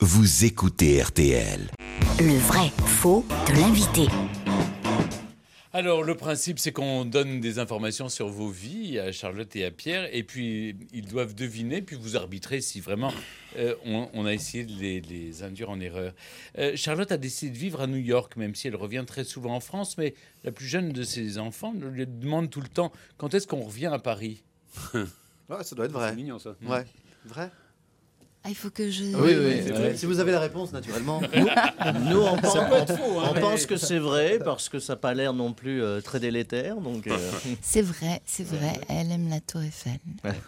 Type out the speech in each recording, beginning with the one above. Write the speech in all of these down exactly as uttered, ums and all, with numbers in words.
vous écoutez R T L. Le vrai faux de l'invité. Alors, le principe, c'est qu'on donne des informations sur vos vies à Charlotte et à Pierre, et puis ils doivent deviner, puis vous arbitrez si vraiment euh, on, on a essayé de les, les induire en erreur. Euh, Charlotte a décidé de vivre à New York, même si elle revient très souvent en France, mais la plus jeune de ses enfants lui demande tout le temps « Quand est-ce qu'on revient à Paris ?» Ouais, ça doit être vrai. C'est mignon, ça. Ouais, vrai. Ah, il faut que je... Oui, oui, c'est vrai. Si vous avez la réponse, naturellement. Nous, on, pense, peut être faux, hein, on mais- pense que c'est vrai parce que ça n'a pas l'air non plus euh, très délétère. Donc, euh, C'est vrai, c'est vrai. Elle aime la Tour Eiffel.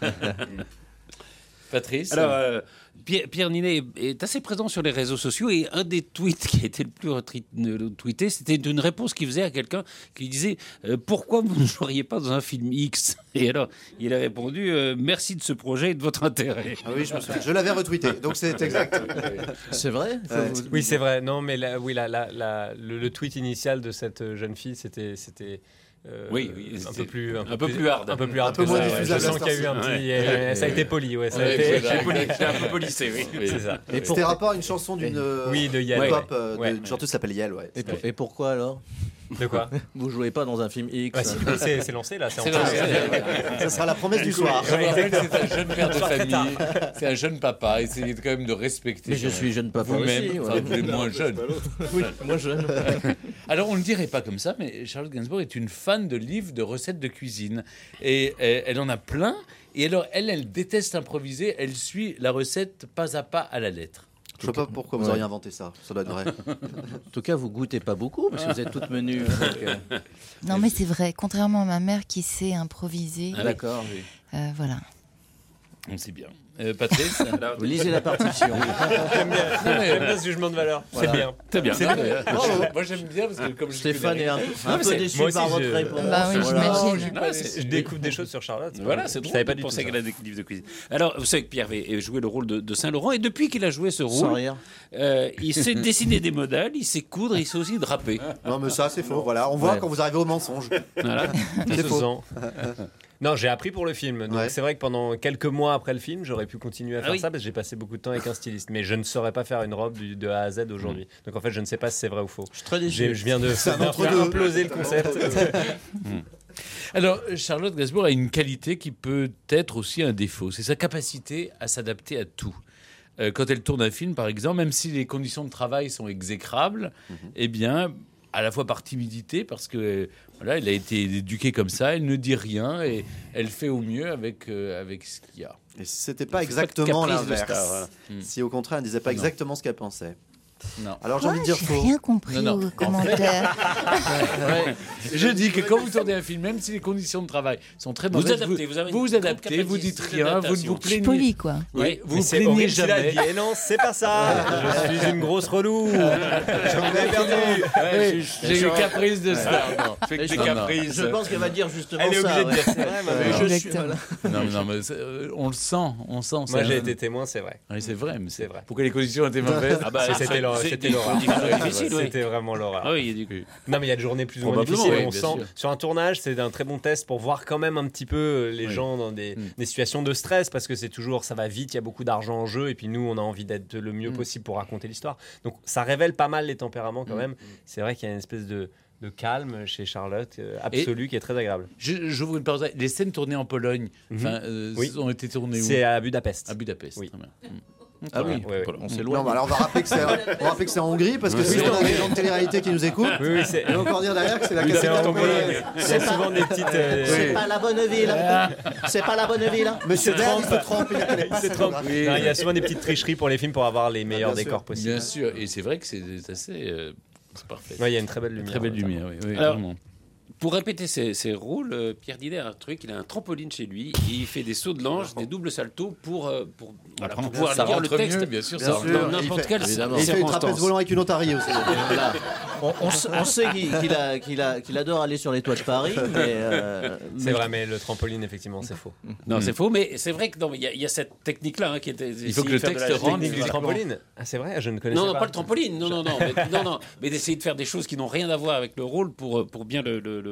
Patrice. Alors, euh, Pierre, Pierre Ninet est, est assez présent sur les réseaux sociaux et un des tweets qui a été le plus retweet- le tweeté, c'était une réponse qu'il faisait à quelqu'un qui disait euh, « Pourquoi vous ne joueriez pas dans un film X ?» Et alors, il a répondu euh, « Merci de ce projet et de votre intérêt. Ah oui, je me souviens. Je l'avais retweeté, donc c'est exact. c'est vrai. Faut Ouais. vous- Oui, c'est vrai. Non, mais la- oui, la, la, la- le, le tweet initial de cette jeune fille, c'était, c'était euh, Oui, oui, un c'était peu plus, un peu plus hard. un peu plus hard. Un peu que moins ça, ouais. diffusable Je à sens qu'il y a eu un cette petit, heure-ci. euh, ça a été poli, ouais. Ça a Ouais, été, voilà. J'ai poli- j'ai un peu polissé, oui. Oui. c'est ça. Et, C'était pour- rapport à une chanson d'une euh, Oui, de Yel. pop euh, Ouais. d'une chanteuse qui s'appelle Yel, ouais. et, pour- et pourquoi alors De quoi? vous jouez pas dans un film X? Bah, si, mais c'est, c'est lancé là. C'est, en C'est train lancé, de- Ça sera la promesse du soir. Je rappelle que c'est un jeune père de famille, c'est un jeune papa, essayez quand même de respecter Mais je quand suis même jeune papa vous-même, aussi. enfin ouais. vous êtes moins jeune. Oui, moi jeune. Alors, on ne le dirait pas comme ça, mais Charlotte Gainsbourg est une fan de livres de recettes de cuisine. Et euh, elle en a plein. Et alors, elle, elle déteste improviser. Elle suit la recette pas à pas à la lettre. Je sais pas pourquoi vous Ouais. auriez inventé ça. Ça doit être vrai. En tout cas, vous goûtez pas beaucoup parce que vous êtes toute menue. donc, euh, Non, mais c'est vrai. Contrairement à ma mère qui sait improviser, Ah, D'accord. euh, voilà. On sait bien. Euh, Patrice Vous lisez la partition. J'aime bien, j'aime bien ce jugement de valeur. Voilà. C'est bien. C'est bien. C'est bien. Moi, moi, j'aime bien parce que comme je Stéphane connais est un, rien- un mais peu c'est- déçu moi aussi, par votre je- réponse. Bah oui, Voilà. j'imagine. Non, c'est- Je découvre des choses sur Charlotte. Voilà, c'est Je drôle. savais pas Je du tout pensais ça. qu'elle a des livres de cuisine. Alors, vous savez que Pierre avait joué le rôle de, de Saint-Laurent et depuis qu'il a joué ce Sans rôle, rire. euh, il sait dessiner des modèles, il sait coudre, il sait aussi draper. Non, mais ça, c'est faux. Voilà, on voit Ouais. quand vous arrivez au mensonge. Voilà. C'est faux. Ans. Non, j'ai appris pour le film. Donc Ouais. c'est vrai que pendant quelques mois après le film, j'aurais pu continuer à Ah faire oui. ça parce que j'ai passé beaucoup de temps avec un styliste. Mais je ne saurais pas faire une robe du- de A à Z aujourd'hui. Donc en fait, je ne sais pas si c'est vrai ou faux. Je suis très J'ai- déçu. je viens de C'est un faire entre-deux. imploser le concept. Alors, Charlotte Gainsbourg a une qualité qui peut être aussi un défaut. C'est sa capacité à s'adapter à tout. Euh, quand elle tourne un film, par exemple, même si les conditions de travail sont exécrables, eh bien, à la fois par timidité, parce que euh, voilà, elle a été éduquée comme ça, elle ne dit rien et elle fait au mieux avec, euh, avec ce qu'il y a. Et si c'était pas Faut pas de exactement caprice de l'inverse. star, voilà. Si au contraire, elle disait pas Non. exactement ce qu'elle pensait. Non. Alors j'ai Quoi envie de dire J'ai faux. rien compris Non, non. aux commentaires. Je dis que quand vous tournez un film, même si les conditions de travail sont très Vous mauvaises, adaptez, vous avez une vous, grande adaptez, vous dites capacité rien, vous ne vous d'adaptation. Je suis plaignez, polie, quoi. oui, vous Mais vous c'est plaignez horrible, jamais. Sheila dit, eh non, c'est pas ça. Je suis une grosse relou. J'en ai perdu. Oui, j'ai eu caprice de star. Non. Fait que Et des je- caprices. Je pense qu'elle va dire justement Elle est ça. obligée de ouais. dire ça. Ouais, bah, Mais je suis- Exactement. Non, mais non, mais c'est- euh, on le sent, on sent. Moi, c'est j'ai un- été témoin, c'est vrai. Oui, c'est vrai, mais C'est c'est vrai. Pourquoi les conditions étaient mauvaises Ah bah, C'était c'est- l'horreur, c'est c'était des l'horreur. conditions difficiles, oui. C'était vraiment l'horreur. Ah oui, il y a du... Non, mais il y a des journées plus ou moins Probablement, difficiles. oui, on bien sent sûr. sur un tournage, c'est un très bon test pour voir quand même un petit peu euh, les Oui. gens dans des, Mm. des situations de stress parce que c'est toujours ça va vite, il y a beaucoup d'argent en jeu et puis nous on a envie d'être le mieux Mm. possible pour raconter l'histoire. Donc ça révèle pas mal les tempéraments quand Mm. même. C'est vrai qu'il y a une espèce de, de calme chez Charlotte euh, absolu qui est très agréable. Je- J'ouvre une parenthèse. Les scènes tournées en Pologne enfin, euh, Oui. ont été tournées où C'est à Budapest. À Budapest. Oui. très bien. Mm. Ah oui, Ouais, ouais. Voilà. on Non, s'éloigne. bah alors on va rappeler que c'est, on va rappeler que c'est en Hongrie parce que Oui, si oui, on a des gens de télé-réalité qui nous écoutent, Oui, oui, c'est on va encore dire derrière que c'est la oui, c'est capitale en polonaise. Pologne. C'est souvent des petites. euh, C'est pas la bonne ville. C'est pas la bonne ville. Monsieur Baird, il se trompe, il connaît pas se sa trompe. géographie. Non, il y a souvent des petites tricheries pour les films pour avoir les meilleurs bien sûr. décors possibles. Bien sûr, et c'est vrai que c'est assez. euh, c'est parfait. Ouais, il y a une très belle lumière. Très belle notamment. lumière, oui. oui, Alors, vraiment. Pour répéter ses, ses rôles, euh, Pierre Dinet a un truc, il a un trampoline chez lui, et il fait des sauts de l'ange, des doubles saltos pour, euh, pour, voilà, pour pouvoir ça lire le rentre texte mieux, bien sûr. Bien ça sûr. rentre- dans il n'importe fait- quelle évidemment. Et il fait une trapèze circonstance. volant avec une otarie aussi. Voilà. On, on s- on sait qu'il qu'il a- qu'il a- qu'il adore aller sur les toits de Paris, mais euh, C'est mais- vrai, mais le trampoline, effectivement, c'est faux. Non, c'est faux, mais c'est vrai que non, mais il y, a- il y a cette technique-là hein, qui était. Il faut que le essayer de faire de texte la- rentre Technique du physiquement. trampoline. Ah, c'est vrai, je ne connaissais Non, non, pas. pas le trampoline, non, non, non, mais, non, non, mais d'essayer de faire des choses qui n'ont rien à voir avec le rôle pour, pour bien le, le, le,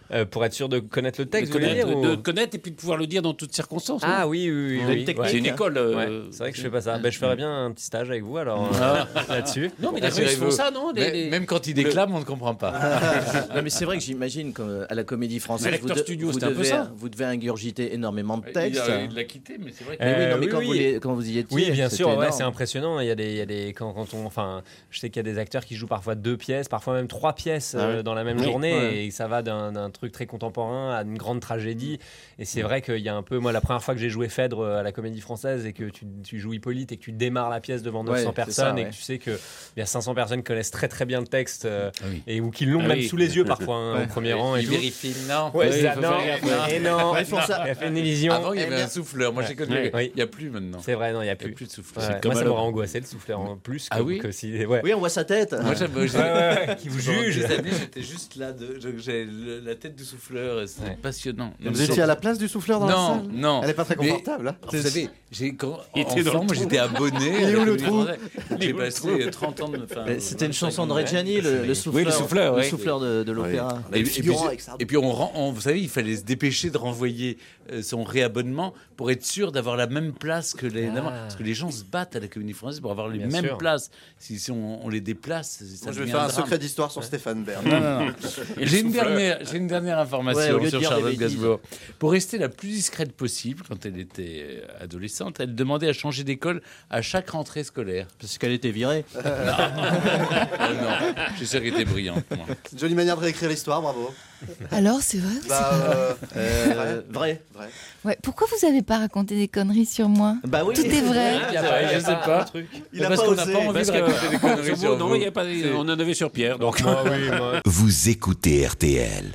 Euh, pour être sûr de connaître le texte, de, vous voulez connaître, dire, ou- de connaître et puis de pouvoir le dire dans toutes circonstances. Ah non oui, oui, oui. Une oui, technique. ouais. C'est une école. euh, Ouais, c'est vrai que je fais pas ça. Ben, je ferais bien un petit stage avec vous alors euh, là-dessus. Non, mais les Ah, Russes c'est font rigolo. ça, non les- Mais- les- Même quand il déclame, on ne comprend pas. Non, mais c'est vrai que j'imagine qu'à la Comédie Française, À vous, l'acteur de- studio, vous c'était un peu devez, ça. vous devez ingurgiter énormément de Il textes. a- il l'a quitté, mais c'est vrai que... Mais oui, non, Euh, mais oui, quand, oui. Vous les- quand vous y étiez, Oui, bien c'était sûr, ouais, énorme. c'est impressionnant. Il y a des, il y a des quand, quand on, enfin, je sais qu'il y a des acteurs qui jouent parfois deux pièces, parfois même trois pièces Ah euh, ouais. dans la même Oui, journée, ouais. et ça va d'un d'un truc très contemporain à une grande tragédie. Et c'est vrai qu'il y a un peu, moi, la première fois que j'ai joué Phèdre à la Comédie Française et que tu, tu joues Hippolyte et que tu démarres la pièce devant neuf cents Ouais, c'est personnes ça, et ouais. que tu sais que il y a cinq cents personnes qui connaissent très très bien le texte euh, Ah oui. et ou qui l'ont Ah même oui. sous les yeux parfois hein, au premier rang. Et Il tout. vérifie, non. Ouais, Oui, c'est il ça, faut non, faire gaffe, et non, Ouais, ils font ça. il a fait une illusion. Avant, il y Eh avait bien. un souffleur. Moi, j'ai connu. Ouais. Oui. Il n'y a plus maintenant. C'est vrai, non, il n'y a Il n'y a plus. plus de souffleur. Ouais, comme moi, à ça m'aurait l'homme. angoissé le souffleur en plus. Ah que- oui que si, ouais. Oui, on voit sa tête. Moi, j'avais- j'ai- Ouais, ouais, ouais, qui vous pendant juge. des années, j'étais juste là. de- je- J'ai le- la tête du souffleur. et C'était Ouais. passionnant. Non, Vous mais étiez à la place du souffleur dans la Non, salle non. Elle est pas très Mais- confortable. hein. Vous savez, j'ai, quand, Il était dans enfant, le moi trou. j'étais abonné. Il est à la où le Comédie trou Française. J'ai passé trente ans de. enfin, Mais C'était une chanson de Ouais. Reggiani, le, le souffleur, Oui, le souffleur, le oui. souffleur de, de l'opéra. Et, et puis, figurant avec ça. et puis on, rend- on- vous savez, il fallait se dépêcher de renvoyer euh, son réabonnement pour être sûr d'avoir la même place que les. Ah. Parce que les gens se battent à la Comédie Française pour avoir les Bien mêmes sûr. places. Si, si on, on les déplace, ça Moi, je vais devient faire un drame. secret d'histoire sur Stéphane Bern. Non, non, non. J'ai une dernière, j'ai une dernière information Ouais, au lieu de sur dire des Charlotte bêtises. Gainsbourg. Pour rester la plus discrète possible, quand elle était euh, adolescente, elle demandait à changer d'école à chaque rentrée scolaire. Parce qu'elle était virée. Oh non, je suis sûr qu'elle était brillante. moi. C'est une jolie manière de réécrire l'histoire, bravo. Alors, c'est vrai ou c'est Bah, pas vrai euh, Euh, vrai. vrai. Ouais, pourquoi vous avez pas raconté des conneries sur moi? Bah oui. Tout est vrai. Il y a C'est pas- vrai, il y a je sais un pas. truc. Il a parce pas qu'on n'a osé. pas envie Parce de que raconter des conneries sur sur vous, non, vous. il y a pas, on en avait sur Pierre. Donc. Moi, oui, moi. Vous écoutez R T L.